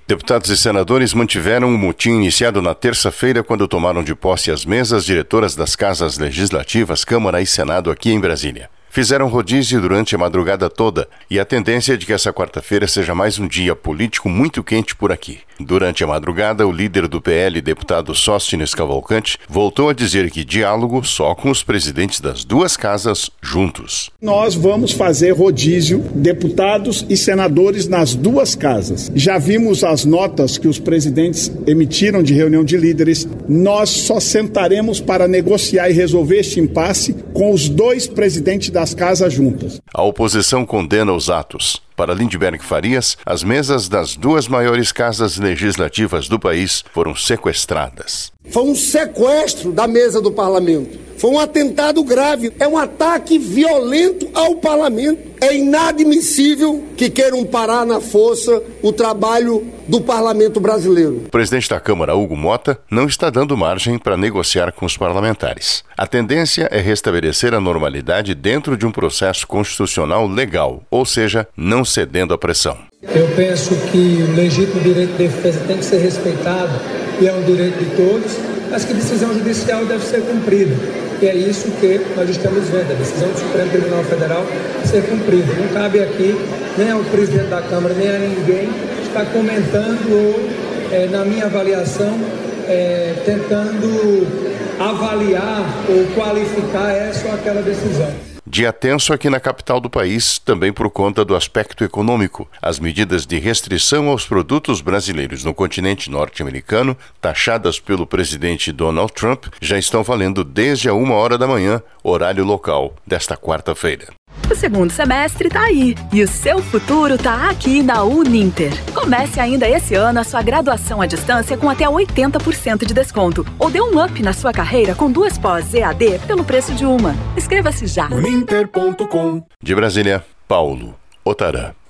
Deputados e senadores mantiveram o motim iniciado na terça-feira quando tomaram de posse as mesas diretoras das casas legislativas, Câmara e Senado aqui em Brasília. Fizeram rodízio durante a madrugada toda e a tendência é de que essa quarta-feira seja mais um dia político muito quente por aqui. Durante a madrugada, o líder do PL, deputado Sóstenes Cavalcante, voltou a dizer que diálogo só com os presidentes das duas casas juntos. Nós vamos fazer rodízio, deputados e senadores nas duas casas. Já vimos as notas que os presidentes emitiram de reunião de líderes. Nós só sentaremos para negociar e resolver este impasse com os dois presidentes das casas juntas. A oposição condena os atos. Para Lindbergh Farias, as mesas das duas maiores casas legislativas do país foram sequestradas. Foi um sequestro da mesa do parlamento. Foi um atentado grave. É um ataque violento ao parlamento. É inadmissível que queiram parar na força o trabalho do parlamento brasileiro. O presidente da Câmara, Hugo Mota, não está dando margem para negociar com os parlamentares. A tendência é restabelecer a normalidade dentro de um processo constitucional legal, ou seja, não cedendo à pressão. Eu penso que o legítimo direito de defesa tem que ser respeitado e é um direito de todos, mas que a decisão judicial deve ser cumprida. E é isso que nós estamos vendo, a decisão do Supremo Tribunal Federal ser cumprida. Não cabe aqui nem ao presidente da Câmara, nem a ninguém estar comentando ou, na minha avaliação, tentando avaliar ou qualificar essa ou aquela decisão. Dia tenso aqui na capital do país, também por conta do aspecto econômico. As medidas de restrição aos produtos brasileiros no continente norte-americano, taxadas pelo presidente Donald Trump, já estão valendo desde a 1h da manhã, horário local, desta quarta-feira. O segundo semestre tá aí e o seu futuro tá aqui na Uninter. Comece ainda esse ano a sua graduação à distância com até 80% de desconto. Ou dê um up na sua carreira com 2 pós EAD pelo preço de uma. Inscreva-se já. Uninter.com. De Brasília, Paulo Otarã.